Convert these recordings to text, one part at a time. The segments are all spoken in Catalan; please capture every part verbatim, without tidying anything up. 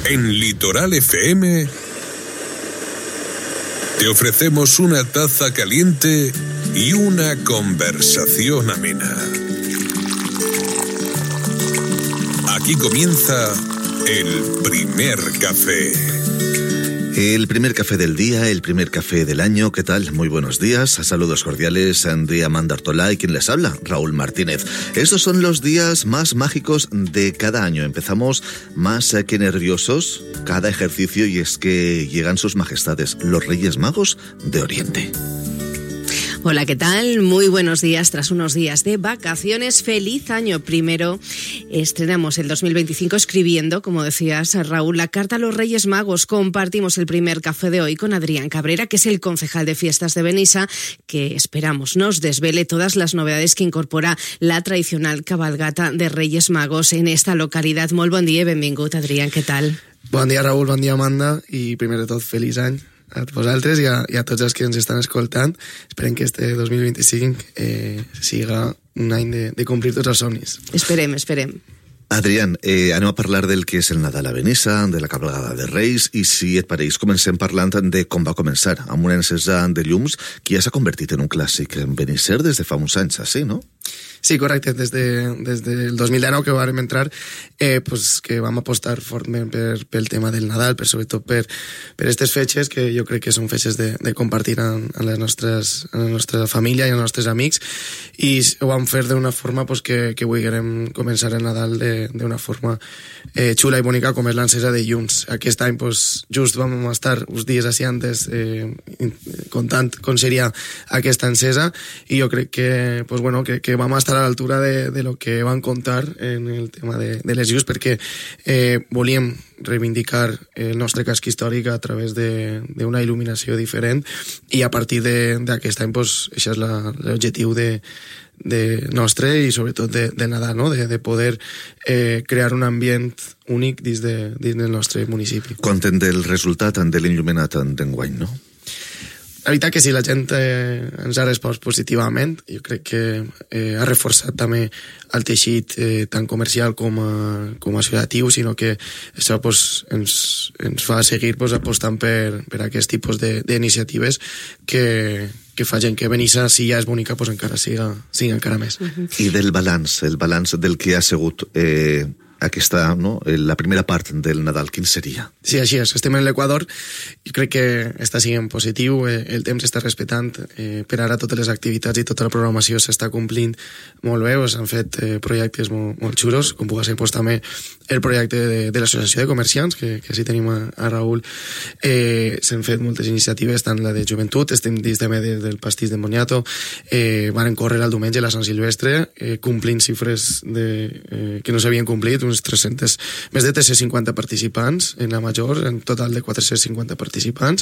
En Litoral F M te ofrecemos una taza caliente y una conversación amena. Aquí comienza el primer café. El primer café del día, el primer café del año. ¿Qué tal? Muy buenos días. Saludos cordiales de Amanda Artola y quien les habla, Raúl Martínez. Estos son los días más mágicos de cada año. Empezamos más que nerviosos cada ejercicio y es que llegan sus majestades, los Reyes Magos de Oriente. Hola, ¿qué tal? Muy buenos días. Tras unos días de vacaciones, feliz año. Primero, estrenamos el dos mil veinticinco escribiendo, como decías, Raúl, la carta a los Reyes Magos. Compartimos el primer café de hoy con Adrián Cabrera, que es el concejal de fiestas de Benissa, que esperamos nos desvele todas las novedades que incorpora la tradicional cabalgata de Reyes Magos en esta localidad. Molt bon dia, benvingut, Adrián, què tal? Bon dia, Raúl, bon dia, Amanda, i primer de tot, feliç any a vosaltres i a, i a tots els que ens estan escoltant. Esperem que este dos mil vint-i-cinc eh, siga un any de, de complir tots els somnis. Esperem, esperem. Adrián, eh, anem a parlar del que és el Nadal a Benissa, de la cabalgada de Reis, i si et pareix comencem parlant de com va començar, amb una encesa de llums que ja s'ha convertit en un clàssic en benisser des de fa uns anys, així, no? Sí, correcte, des, de, des del dos mil dinou que vam entrar, eh, pues, que vam apostar fortament per, pel tema del Nadal, per, sobretot per, per aquestes fetges que jo crec que són fetges de, de compartir amb, amb, les nostres, amb la nostra família i els nostres amics, i ho vam fer d'una forma pues, que, que volguérem començar el Nadal d'una forma eh, xula i bonica com és l'encesa de llums. Aquest any pues, just vam estar uns dies així antes eh, contant com seria aquesta encesa i jo crec que, pues, bueno, que, que vam estar a l'altura de, de lo que van contar en el tema de, de les llums perquè eh, volíem reivindicar el nostre casc històric a través d'una il·luminació diferent i a partir d'aquest any pues, això és l'objectiu de, de nostre i sobretot de, de Nadal, no? de, de poder eh, crear un ambient únic dins, de, dins del nostre municipi. Content del resultat de l'il·luminat d'enguany, no? La veritat que sí, la gent eh, ens ha respost positivament. Jo crec que eh, ha reforçat també el teixit eh, tant comercial com a, com a associatiu, sinó que això pues, ens, ens fa seguir pues, apostant per, per aquest tipus d'iniciatives que, que fa gent que Benissa, si ja és bonica, pues, encara siga, siga encara més. Uh-huh. I del balanç, el balanç del que ha sigut eh, aquesta, no? la primera part del Nadal, quin seria? Sí, així és. Estem en l'Equador i crec que està sent positiu, el temps està respectant, eh, per ara totes les activitats i tota la programació s'està complint molt bé, s'han fet eh, projectes molt, molt xulos, com pugui ser pues, també el projecte de, de l'Associació de Comerciants, que, que sí tenim a, a Raúl, eh, s'han fet moltes iniciatives, tant la de joventut, estem dins també del pastís de Moniato, eh, van córrer el diumenge a la Sant Silvestre, eh, complint xifres de, eh, que no s'havien complit, uns tres-cents, més de tres-cents cinquanta participants en la major, en total de quatre-cents cinquanta participants,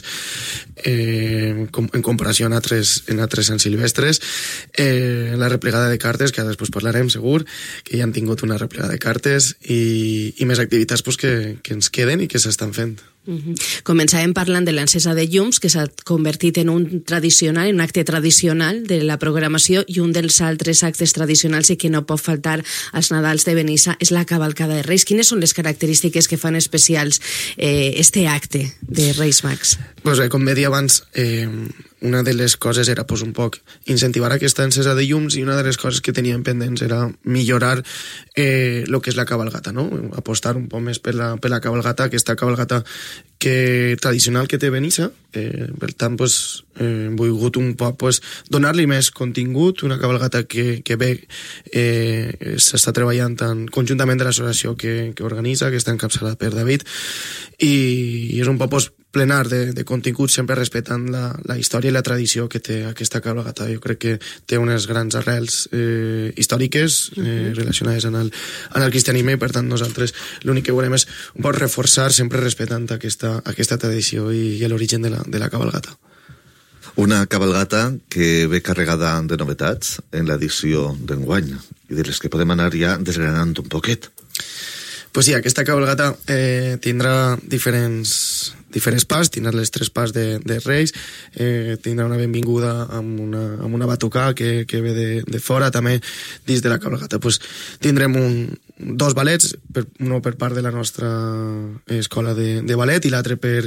eh, com, en comparació en altres, en altres Sant Silvestres, eh, la replegada de cartes, que després parlarem segur, que ja han tingut una replegada de cartes i, i més activitats pues, que, que ens queden i que s'estan fent. Uh-huh. Començàvem parlant de l'encesa de llums, que s'ha convertit en un tradicional, en un acte tradicional de la programació, i un dels altres actes tradicionals i que no pot faltar als Nadals de Benissa és la cavalcada de Reis. Quines són les característiques que fan especials eh, este acte de Reis Mags? Pues bé, com bé dia abans, eh, una de les coses era pues, un poc incentivar aquesta encesa de llums i una de les coses que teníem pendents era millorar eh, lo que és la cabalgata, no? Apostar un poc més per la, per la cabalgata, aquesta cabalgata que, tradicional que té Benissa, eh, per tant pues, eh, hem volgut un poc pues, donar-li més contingut, una cabalgata que, que bé eh, s'està treballant tan conjuntament de l'associació que, que organitza, que està encapçalada per David, i, i és un poc pues, plenar de, de contingut, sempre respectant la, la història i la tradició que té aquesta cabalgata. Jo crec que té unes grans arrels eh, històriques eh, relacionades amb el, amb el cristianisme i per tant nosaltres l'únic que volem és un poc reforçar sempre respectant aquesta, aquesta tradició i, i l'origen de la, de la cabalgata. Una cabalgata que ve carregada de novetats en l'edició d'enguany i de les que podem anar ja desgranant un poquet. Pues sí, aquesta cabalgata eh, tindrà diferents diferents parts, tindrà les tres parts de, de Reis, eh, tindrà una benvinguda amb una, amb una batucà que, que ve de, de fora, també dins de la cabalgata pues, tindrem un, dos ballets, per, uno per part de la nostra escola de, de ballet i l'altre per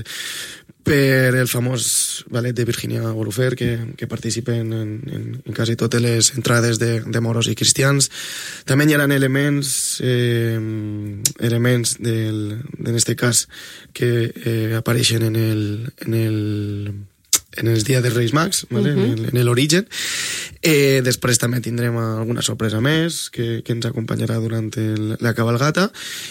per el famós ballet de Virginia Olufer, que, que participen en, en, en quasi totes les entrades de, de moros i cristians. També hi ha elements, eh, elements del, en este cas que eh, apareixen en el, en el en els dies de Reis Mags, ¿vale? uh-huh. en l'origen. Eh, després també tindrem alguna sorpresa més que, que ens acompanyarà durant el, la cabalgata,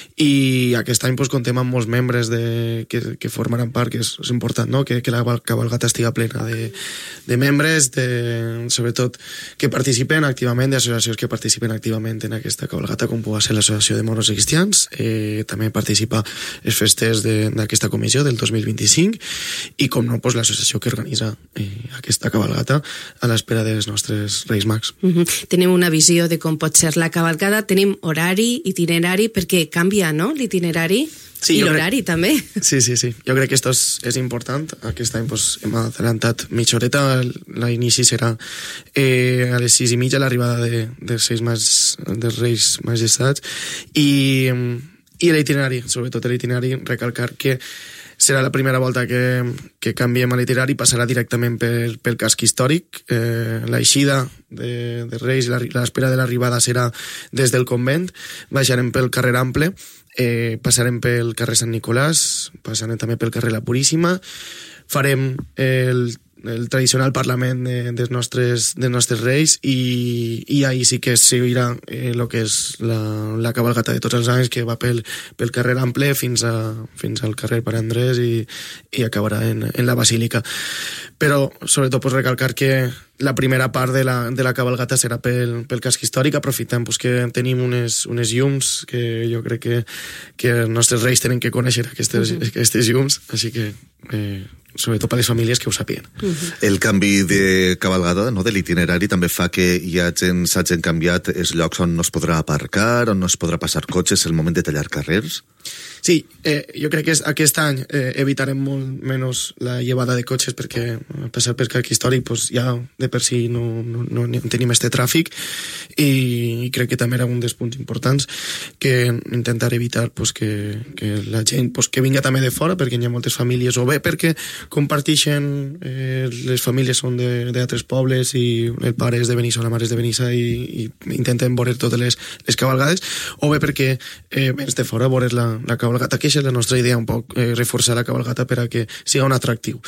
i aquest any pues, contem amb molts membres de, que, que formaran part, que és, és important, no? que, que la cabalgata estiga plena de, de membres, de, sobretot que participen activament, d'associacions que participen activament en aquesta cabalgata, com pugui ser l'Associació de Moros i Cristians, eh, també participa les festes d'aquesta comissió del dos mil vint-i-cinc, i com no, pues, l'associació que organitza eh, aquesta cabalgata a l'espera dels nostres Reis Mags. Uh-huh. Tenim una visió de com pot ser la cabalgata, tenim horari, itinerari, perquè canvia, no?, l'itinerari, sí, i l'horari crec... també. Sí, sí, sí. Jo crec que això és, és important. Aquest any pues, hem adelantat mitja horeta, l'inici serà eh, a les sis i mitja, l'arribada de, dels, seis mas, dels Reis Majestats, i, i l'itinerari, sobretot l'itinerari, recalcar que serà la primera volta que, que canviem a l'itinerari, passarà directament pel, pel casc històric. Eh, l'eixida de, de Reis i l'espera de l'arribada serà des del convent, baixarem pel carrer Ample, eh, passarem pel carrer Sant Nicolàs, passarem també pel carrer La Puríssima, farem el el tradicional Parlament de, dels, nostres, dels nostres reis, i, i ahir sí que seguirà el eh, que és la, la cabalgata de tots els anys, que va pel, pel carrer Ample fins, a, fins al carrer Pare Andrés i, i acabarà en, en la Basílica. Però sobretot pues, recalcar que la primera part de la, de la cabalgata serà pel, pel casc històric, aprofitant pues, que tenim unes, unes llums que jo crec que, que els nostres reis tenen que conèixer aquestes, uh-huh. aquestes llums, així que eh, sobretot per les famílies que ho sapien. Uh-huh. El canvi de cabalgada, no, de l'itinerari, també fa que hi hagin, s'hagin canviat els llocs on no es podrà aparcar, on no es podrà passar cotxes, el moment de tallar carrers. Sí, eh, jo crec que aquest any eh, evitarem molt menys la llevada de cotxes, perquè a passar per casc històric pues, ja de per si no, no, no tenim este tràfic, i, i crec que també era un dels punts importants que intentar evitar pues, que, que la gent pues, que vinga també de fora, perquè hi ha moltes famílies, o bé perquè comparteixen, eh, les famílies són d'altres pobles i el pare és de Benissa o la mare és de Benissa, i, i intenten veure totes les, les cabalgades, o bé perquè eh, vens de fora a veure la, la cabalgata, que és la nostra idea un poc, eh, reforçar la cabalgata per a que siga un atractiu.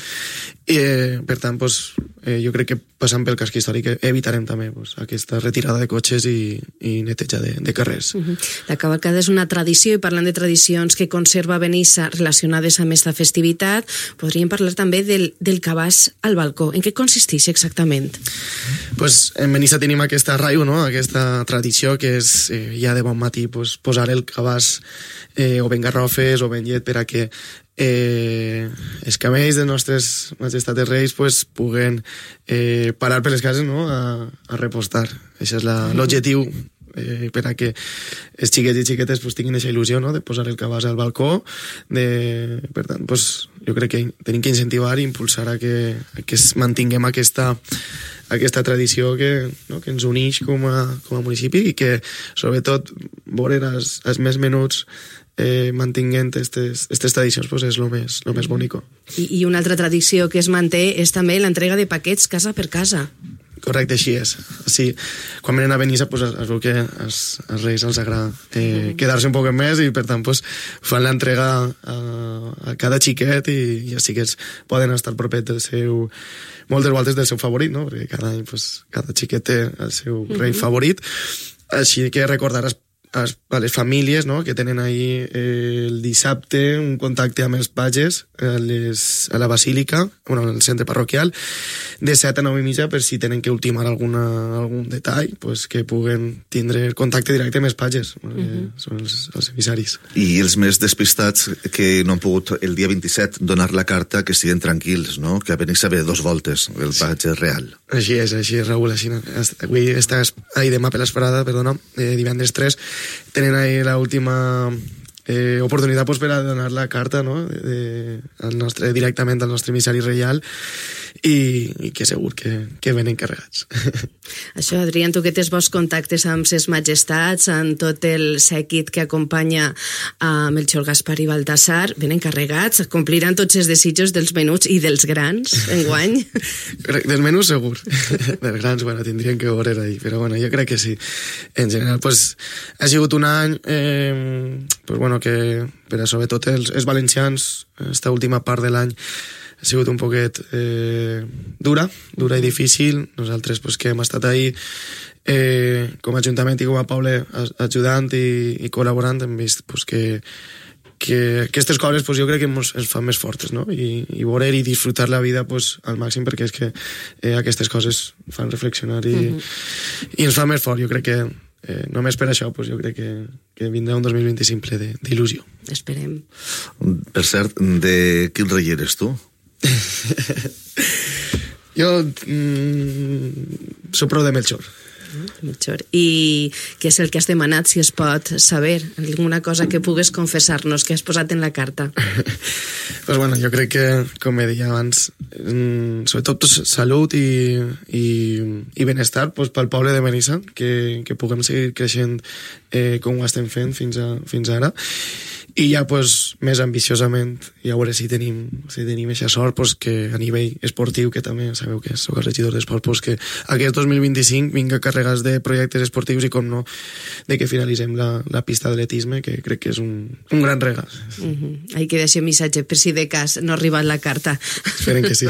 Eh, per tant, pues, eh, jo crec que passant pel casc històric evitarem també pues, aquesta retirada de cotxes i, i neteja de, de carrers. Uh-huh. La cavalcada és una tradició, i parlant de tradicions que conserva Benissa relacionades amb aquesta festivitat, podríem parlar també del, del cabàs al balcó. En què consisteix exactament? Pues, en Benissa tenim aquesta arraigo, no? Aquesta tradició que és eh, ja de bon matí pues, posar el cabàs eh, o ben garrofes o ben llet per a que eh, els camells de nostres majestats reis pues, puguen eh, parar per les cases, no? a, a repostar. Això és l'objectiu, eh, per a que els xiquets i xiquetes pues, tinguin aquesta il·lusió, no? De posar el cabàs al balcó. De... Per tant, pues, jo crec que tenim que incentivar i impulsar a que, a que mantinguem aquesta aquesta tradició que, no, que ens uneix com a, com a municipi, i que sobretot veure els, els més menuts eh, mantinguent aquestes tradicions pues, és el més, lo més bonico. I, I una altra tradició que es manté és també l'entrega de paquets casa per casa. Correcte, així és. Sí, quan venen a Benissa pues, es veu que als, als reis els agrada eh, quedar-se un poc més, i per tant pues, fan l'entrega a, a cada xiquet, i, i així que poden estar propet del seu, moltes voltes del seu favorit, no? Perquè cada any pues, cada xiquet té el seu rei uh-huh. favorit, així que recordar a, a les famílies, no? Que tenen ahí eh, el dissabte un contacte amb els pages a, les, a la Basílica, bueno, al centre parroquial, de set a nou i mitja, per si tenen que ultimar alguna, algun detall, pues, que puguen tindre contacte directe amb els pages, perquè uh-huh. són els, els emissaris. I els més despistats que no han pogut el dia vint-i-set donar la carta, que siguin tranquils, no? Que a Benissa ve dos voltes, el page real. Així és, així és, Raül, així. Avui estàs ahir demà per l'esperada, perdona, eh, divendres tres, tenen ahir l'última eh, oportunitat pues, per a donar la carta, no? de, de, al nostre, directament al nostre emissari reial, i, i que segur que, que venen carregats. Això, Adrián, tu que tens bons contactes amb ses majestats, amb tot el sèquit que acompanya a Melchor, Gaspar i Baltasar, venen carregats, compliran tots els desitjos dels menuts i dels grans, enguany? Dels menús segur, dels grans, bueno, tindrien que veure ahí, però bueno, jo crec que sí. En general, pues, ha sigut un any eh, pues, bueno, que per a sobretot els, els valencians, esta última part de l'any, ha sigut un poquet eh, dura, dura i difícil. Nosaltres pues, que hem estat ahí eh, com a Ajuntament i com a poble ajudant i, i col·laborant, hem vist pues, que, que aquestes coses pues, jo crec que ens fan més fortes, no? I, i veure i disfrutar la vida pues, al màxim, perquè és que eh, aquestes coses fan reflexionar i, mm-hmm. i ens fan més fort. Jo crec que eh, només per això pues, jo crec que, que vindrà un dos mil vint-i-cinc ple d'il·lusió. Esperem. Per cert, de quin rei eres tu? Jo mm, soc prou de Melchor. Melchor. I què és el que has demanat, si es pot saber? Alguna cosa que pugues confessar-nos que has posat en la carta? Pues bueno, jo crec que, com he dit abans, mm, sobretot salut i, i, i benestar pues, pel poble de Benissa, que, que puguem seguir creixent eh, com ho estem fent fins, a, fins ara. I ja pues, més ambiciosament, i a veure si tenim, si tenim aquesta sort pues, que a nivell esportiu, que també sabeu que soc el regidor d'esport, pues, que aquest dos mil vint-i-cinc vinga carregats de projectes esportius i com no, de que finalitzem la, la pista d'atletisme, que crec que és un, un gran regal. Uh-huh. Hay que deixar un missatge per si de cas no ha arribat la carta. Esperen que sí.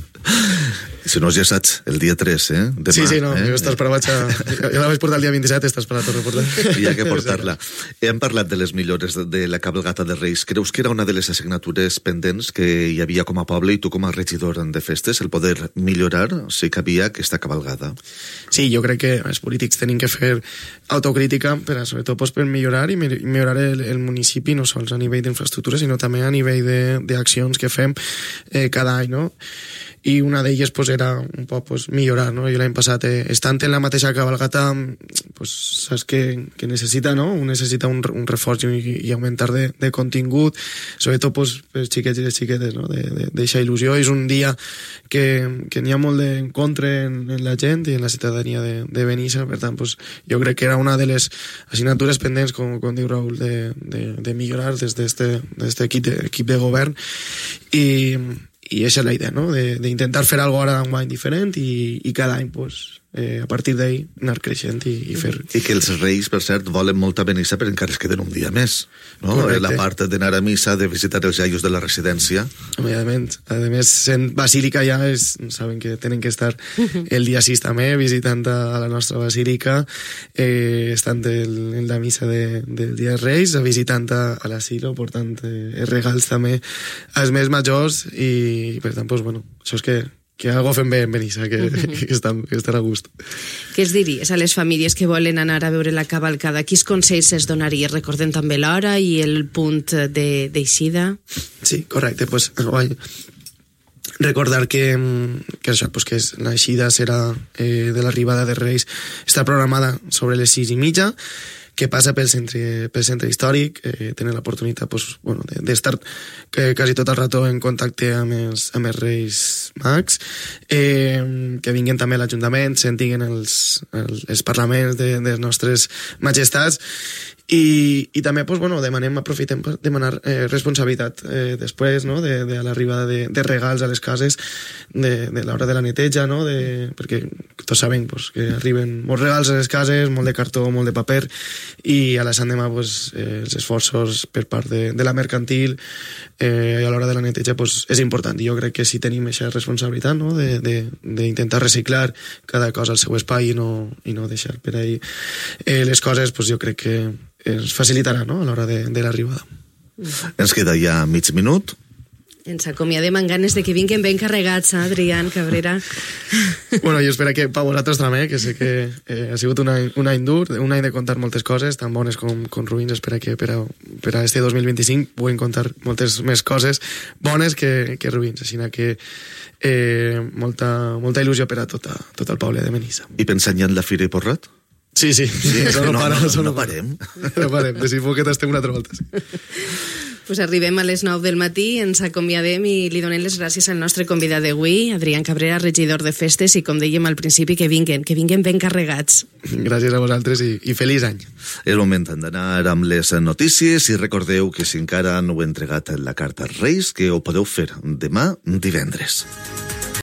Si no, ja saps, el dia tres, eh? Demà, sí, sí, no, eh? jo estàs per a vaig a... Jo la vaig portar el dia vint-i-set, estàs per a tornar a portar. I hi ha que portar-la. Hem parlat de les millores de la cabalgata de Reis. Creus que era una de les assignatures pendents que hi havia com a poble i tu com a regidor de festes, el poder millorar si cabia aquesta cabalgada? Sí, jo crec que els polítics tenen que fer autocrítica per a, sobretot, pues, per millorar i millorar el, el municipi, no sols a nivell d'infraestructura, sinó també a nivell d'accions que fem eh, cada any, no? I una d'elles pues, era un poc pues, millorar, no? Jo l'any passat, eh, estant en la mateixa cabalgata, pues, saps que, que necessita, no? Un necessita un, un reforç i, i augmentar de, de contingut, sobretot pues, per xiquets i les xiquetes, no? D'eixa il·lusió. És un dia que, que n'hi ha molt d'encontre en, en la gent i en la ciutadania de, de Benissa, per tant, pues, jo crec que era una de les assignatures pendents, com, com diu Raül, de, de, de millorar des d'aquest equip, de, equip de govern, i i aquesta és la idea, no? D'intentar fer alguna cosa d'enguany diferent i, i cada any, pues, eh, a partir d'ahí, anar creixent i, i fer... I que els reis, per cert, volen molta Benissa, però encara es queden un dia més, no? Correcte. La part d'anar a missa, de visitar els iaios de la residència. Immediatament. A més, sent basílica ja és, saben que tenen que estar el dia sis també, visitant a la nostra basílica, eh, estant el, en la missa de, del dia dels reis, visitant a, a l'asilo, portant eh, regals també als més majors i, per tant, pues, bueno, això és que que algo fem bé en Benissa, que, uh-huh. que, estan, que estan a gust. Què es diries a les famílies que volen anar a veure la cavalcada? Quins consells es donaria? Recordem també l'hora i el punt d'eixida. Sí, correcte. Pues, guai. Recordar que, que això, pues, que és, l'eixida serà eh, de l'arribada de Reis, està programada sobre les sis i mitja, que passa pel centre, pel centre històric, eh, tenen l'oportunitat pues, bueno, d'estar de, quasi tot el rato en contacte amb els, amb els Reis Mags, eh, que vinguin també a l'Ajuntament, sentin els, els, els parlaments de, de les nostres majestats, i, i també pues, bueno, demanem, aprofitem per demanar eh, responsabilitat eh, després, no? de, de l'arribada de, de regals a les cases, de, de l'hora de la neteja, no? de, perquè tots sabem pues, que arriben molts regals a les cases, molt de cartó, molt de paper, i a la Sant Demà pues, eh, els esforços per part de, de la mercantil eh, a l'hora de la neteja pues, és important, i jo crec que si tenim aquesta responsabilitat, no? d'intentar reciclar cada cosa al seu espai i no, i no deixar per ahí eh, les coses, pues, jo crec que ens facilitarà, no? A l'hora de, de l'arribada. Mm. Ens queda ja mig minut. Ens acomiadem amb ganes de que vinguin ben carregats, eh, Adrián Cabrera. Bueno, jo espero que per vosaltres també, que sé que eh, ha sigut un any, un any dur, un any de contar moltes coses, tan bones com, com ruïns. Espero que per a, per a este dos mil vint-i-cinc puguem contar moltes més coses bones que, que ruïns. Així que eh, molta, molta il·lusió per a tota, tot el poble de Benissa. I pensant ja en la Fira i Porrat? Sí, sí, sí, això no, no, para, no, això no no parem. No parem, de si que t'estem una altra volta. Pues arribem a les nou del matí, ens acomiadem i li donem les gràcies al nostre convidat d'avui, Adrián Cabrera, regidor de festes, i com dèiem al principi, que vinguen, que vinguen ben carregats. Gràcies a vosaltres i, i feliç any. És moment d'anar amb les notícies i recordeu que si encara no heu entregat la carta als Reis, que ho podeu fer demà divendres.